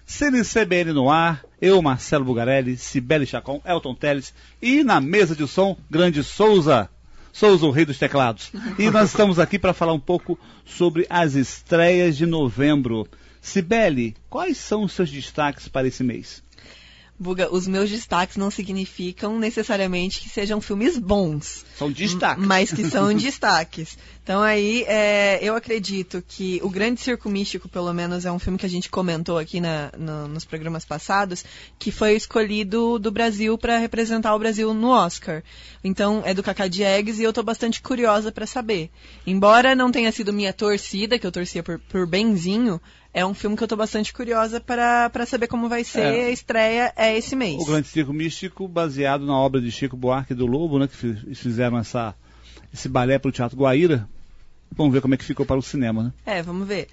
CNCBN no ar, eu, Marcelo Bugarelli, Cibele Chacon, Elton Teles e na mesa de som, grande Souza, o rei dos teclados. E nós estamos aqui para falar um pouco sobre as estreias de novembro. Cibele, quais são os seus destaques para esse mês? Buga, os meus destaques não significam necessariamente que sejam filmes bons. São destaques. Mas que são destaques. Então aí, eu acredito que O Grande Circo Místico, pelo menos, é um filme que a gente comentou aqui nos programas passados, que foi escolhido do Brasil para representar o Brasil no Oscar. Então, é do Cacá Diegues e eu estou bastante curiosa para saber. Embora não tenha sido minha torcida, que eu torcia por Benzinho, é um filme que eu estou bastante curiosa para saber como vai ser a estreia esse mês. O Grande Circo Místico, baseado na obra de Chico Buarque do Lobo, né, que fizeram esse balé para o Teatro Guaíra. Vamos ver como é que ficou para o cinema, né? Vamos ver.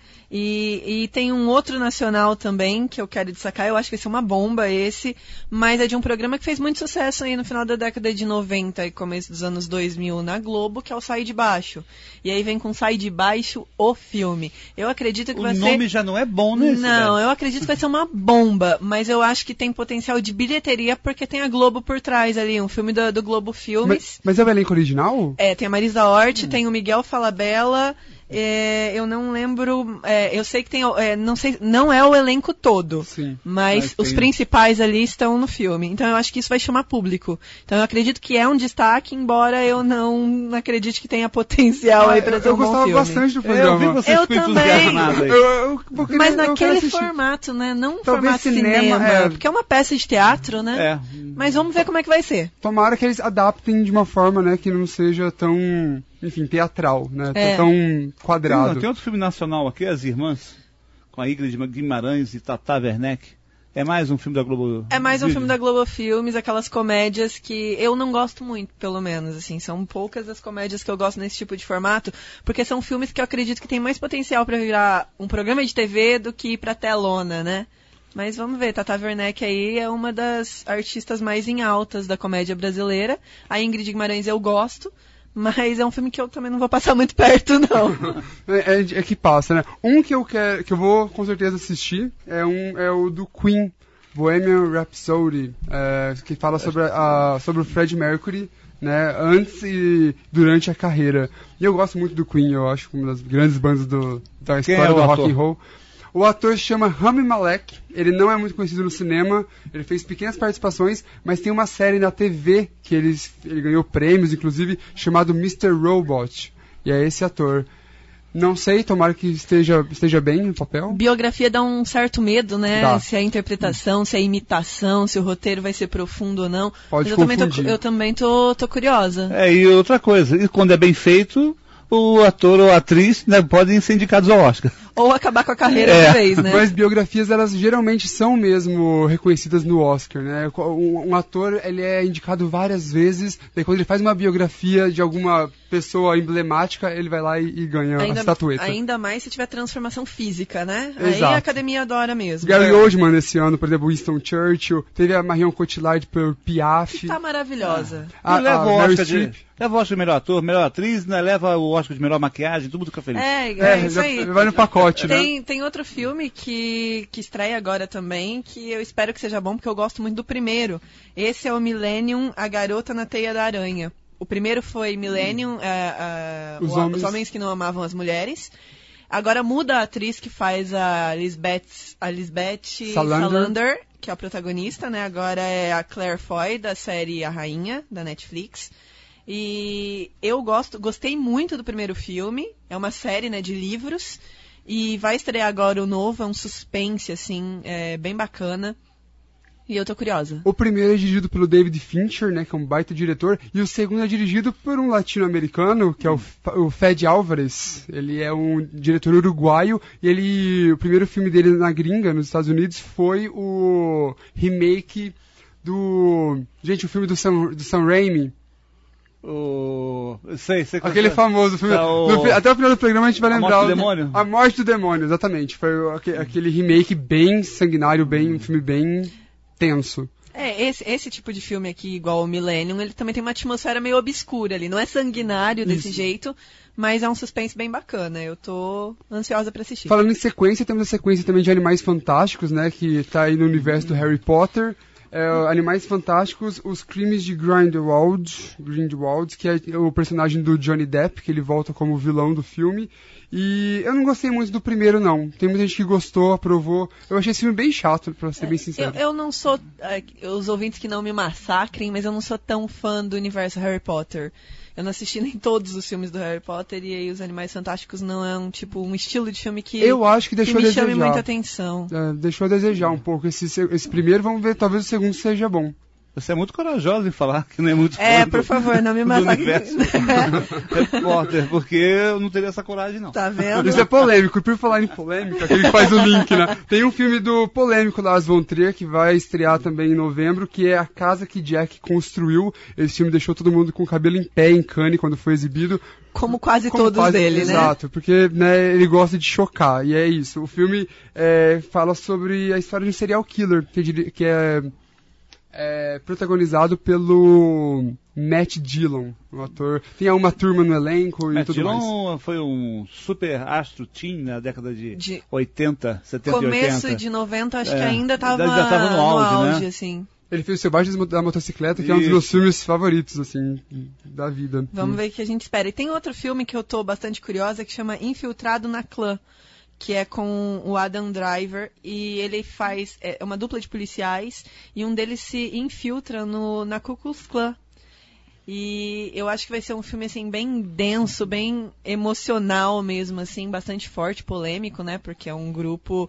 E tem um outro nacional também que eu quero destacar, eu acho que vai ser uma bomba esse, mas é de um programa que fez muito sucesso aí no final da década de 90 e começo dos anos 2000 na Globo, que é o Sai de Baixo. E aí vem com Sai de Baixo, o filme. Eu acredito que vai ser... O nome já não é bom, né? Não, eu acredito que vai ser uma bomba, mas eu acho que tem potencial de bilheteria porque tem a Globo por trás ali, um filme do Globo Filmes. Mas é o elenco original? Tem a Marisa Hort, tem o Miguel Falabella. Eu não lembro, eu sei que tem, não é o elenco todo, sim, mas os principais ali estão no filme, então eu acho que isso vai chamar público, então eu acredito que é um destaque, embora eu não acredite que tenha potencial aí para ser um bom filme. Eu gostava bastante do programa. Eu vi vocês eu também, mas naquele formato, né, não talvez formato cinema, porque é uma peça de teatro, né, mas vamos ver como é que vai ser. Tomara que eles adaptem de uma forma, né, que não seja tão... enfim, teatral, né? Tão quadrado. Tem outro filme nacional aqui, As Irmãs, com a Ingrid Guimarães e Tata Werneck. É mais um filme da Globo... É mais um filme da Globo Filmes, aquelas comédias que eu não gosto muito, pelo menos, assim. São poucas as comédias que eu gosto nesse tipo de formato, porque são filmes que eu acredito que tem mais potencial para virar um programa de TV do que ir pra telona, né? Mas vamos ver, Tata Werneck aí é uma das artistas mais em altas da comédia brasileira. A Ingrid Guimarães eu gosto, mas é um filme que eu também não vou passar muito perto, não. É que passa, né? Um que eu vou com certeza assistir é o do Queen, Bohemian Rhapsody, que fala sobre o Freddie Mercury, né, antes e durante a carreira. E eu gosto muito do Queen, eu acho uma das grandes bandas da história do rock and roll. O ator se chama Rami Malek, ele não é muito conhecido no cinema, ele fez pequenas participações, mas tem uma série na TV que ele ganhou prêmios, inclusive, chamado Mr. Robot, e é esse ator. Não sei, tomara que esteja bem no papel. Biografia dá um certo medo, né? Dá. Se é a interpretação, se é a imitação, se o roteiro vai ser profundo ou não. Pode mas confundir. eu também tô curiosa. E outra coisa, e quando é bem feito, o ator ou a atriz, né, podem ser indicados ao Oscar. Ou acabar com a carreira de vez, né? Mas biografias, elas geralmente são mesmo reconhecidas no Oscar, né? Um ator, ele é indicado várias vezes, daí quando ele faz uma biografia de alguma pessoa emblemática, ele vai lá e ganha a estatueta. Ainda mais se tiver transformação física, né? Exato. Aí a academia adora mesmo. Gary Oldman esse ano, por exemplo, Winston Churchill, teve a Marion Cotillard por Piaf. Que tá maravilhosa. Leva o Oscar de melhor ator, melhor atriz, né? Leva o Oscar de melhor maquiagem, todo mundo fica feliz. Isso aí. Vai no pacote, né? Tem outro filme que estreia agora também, que eu espero que seja bom, porque eu gosto muito do primeiro. Esse é o Millennium, A Garota na Teia da Aranha. O primeiro foi Millennium, os homens que não amavam as mulheres. Agora muda a atriz que faz a Lisbeth Salander, que é a protagonista, né? Agora é a Claire Foy, da série A Rainha, da Netflix. E eu gostei muito do primeiro filme. É uma série, né, de livros. E vai estrear agora o novo, é um suspense, assim, bem bacana. E eu tô curiosa. O primeiro é dirigido pelo David Fincher, né, que é um baita diretor, e o segundo é dirigido por um latino-americano, que é o Fede Álvares. Ele é um diretor uruguaio, e o primeiro filme dele na gringa, nos Estados Unidos, foi o remake o filme do Sam Raimi. Sei aquele famoso filme. Até o final do programa a gente vai lembrar. A Morte do Demônio? A Morte do Demônio, exatamente. Foi aquele remake bem sanguinário, um filme bem tenso. Esse tipo de filme aqui, igual o Millennium, ele também tem uma atmosfera meio obscura ali. Não é sanguinário desse jeito, mas é um suspense bem bacana. Eu tô ansiosa pra assistir. Falando em sequência, temos a sequência também de Animais Fantásticos, né? Que tá aí no universo do Harry Potter. Animais Fantásticos, Os Crimes de Grindelwald, que é o personagem do Johnny Depp, que ele volta como vilão do filme. E eu não gostei muito do primeiro, não. Tem muita gente que gostou, aprovou. Eu achei esse filme bem chato, pra ser bem sincero. Eu não sou... os ouvintes que não me massacrem, mas eu não sou tão fã do universo Harry Potter. Eu não assisti nem todos os filmes do Harry Potter, e aí Os Animais Fantásticos não é um estilo de filme que, eu acho que deixou me a desejar. chame muita atenção. Deixou a desejar um pouco. Esse primeiro, vamos ver, talvez o segundo seja bom. Você é muito corajosa em falar que não é muito fã por favor, não me massacre. Harry Potter, porque eu não teria essa coragem, não. Tá vendo? Isso é polêmico. Por falar em polêmica, que ele faz o link, né? Tem um filme do polêmico Lars von Trier, que vai estrear também em novembro, que é A Casa que Jack Construiu. Esse filme deixou todo mundo com o cabelo em pé em Cannes quando foi exibido. Como quase todos dele, né? Exato, porque né, ele gosta de chocar, e é isso. O filme fala sobre a história de um serial killer, que é protagonizado pelo Matt Dillon, um ator. Tem uma turma no elenco e tudo mais. Matt Dillon foi um super astro teen na década de 80, 70 começo e 80. Começo de 90, acho que ainda estava no auge, né? Assim. Ele fez o Sebastião da Motocicleta, que é um dos meus filmes favoritos, assim, da vida. Vamos ver o que a gente espera. E tem outro filme que eu tô bastante curiosa, que chama Infiltrado na Clã, que é com o Adam Driver, e ele faz uma dupla de policiais, e um deles se infiltra na Ku Klux Klan. E eu acho que vai ser um filme, assim, bem denso, bem emocional mesmo, assim, bastante forte, polêmico, né, porque é um grupo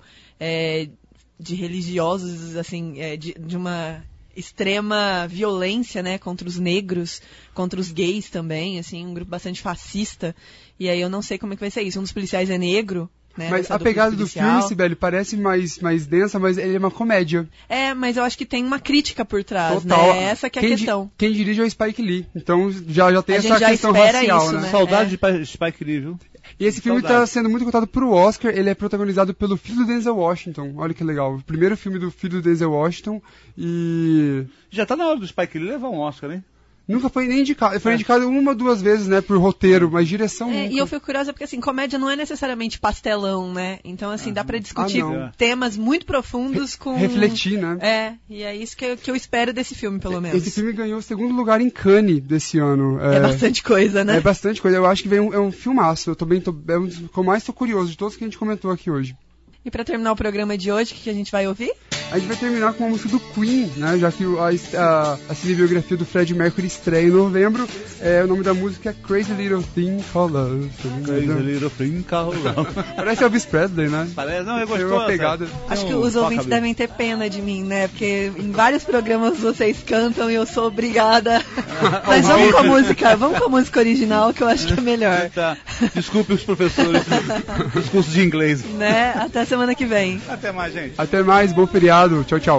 de religiosos, assim, de uma extrema violência, né, contra os negros, contra os gays também, assim, um grupo bastante fascista, e aí eu não sei como é que vai ser isso. Um dos policiais é negro, né, mas a pegada do filme, Sibeli, parece mais densa, mas ele é uma comédia. Mas eu acho que tem uma crítica por trás, total, né? Essa que é a questão. Quem dirige é o Spike Lee, então já tem essa questão isso, racial, né? Saudade de Spike Lee, viu? E esse filme está sendo muito cotado pro Oscar. Ele é protagonizado pelo filho do Denzel Washington. Olha que legal. O primeiro filme do filho do Denzel Washington. E já tá na hora do Spike Lee levar um Oscar, hein? Nunca foi nem indicado. Ele foi indicado uma ou duas vezes, né, por roteiro, mas direção nunca. E eu fico curiosa porque, assim, comédia não é necessariamente pastelão, né? Então, assim, dá pra discutir temas muito profundos com... Refletir, né? E é isso que eu espero desse filme, pelo menos. Esse filme ganhou o segundo lugar em Cannes desse ano. É bastante coisa, né? É bastante coisa. Eu acho que é um filmaço. Eu é um dos que eu mais tô curioso de todos que a gente comentou aqui hoje. E pra terminar o programa de hoje, o que a gente vai ouvir? A gente vai terminar com uma música do Queen, né? Já que a cinebiografia do Freddie Mercury estreia em novembro. O nome da música é Crazy Little Thing Called Love. Crazy Little Thing Called Love. Parece Elvis Presley, né? Parece, não, eu gostei. Uma pegada. Acho que os ouvintes devem ter pena de mim, né? Porque em vários programas vocês cantam e eu sou obrigada. Mas vamos com a música original, que eu acho que é melhor. Tá. Desculpe os professores dos cursos de inglês. Né? Até semana que vem. Até mais, gente. Até mais, bom feriado. Tchau, tchau.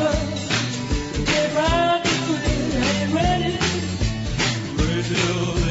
Till